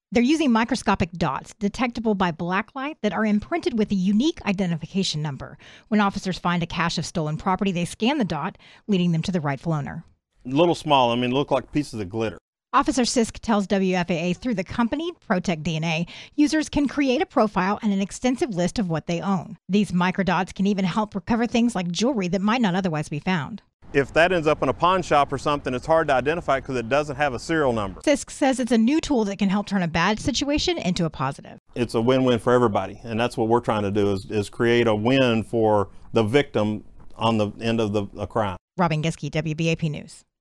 They're using microscopic dots detectable by blacklight that are imprinted with a unique identification number. When officers find a cache of stolen property, they scan the dot, leading them to the rightful owner. Little small, look like pieces of glitter. Officer Sisk tells WFAA through the company, Protect DNA, users can create a profile and an extensive list of what they own. These microdots can even help recover things like jewelry that might not otherwise be found. If that ends up in a pawn shop or something, it's hard to identify because it doesn't have a serial number. Sisk says it's a new tool that can help turn a bad situation into a positive. It's a win-win for everybody, and that's what we're trying to do is create a win for the victim on the end of the crime. Robin Giske, WBAP News.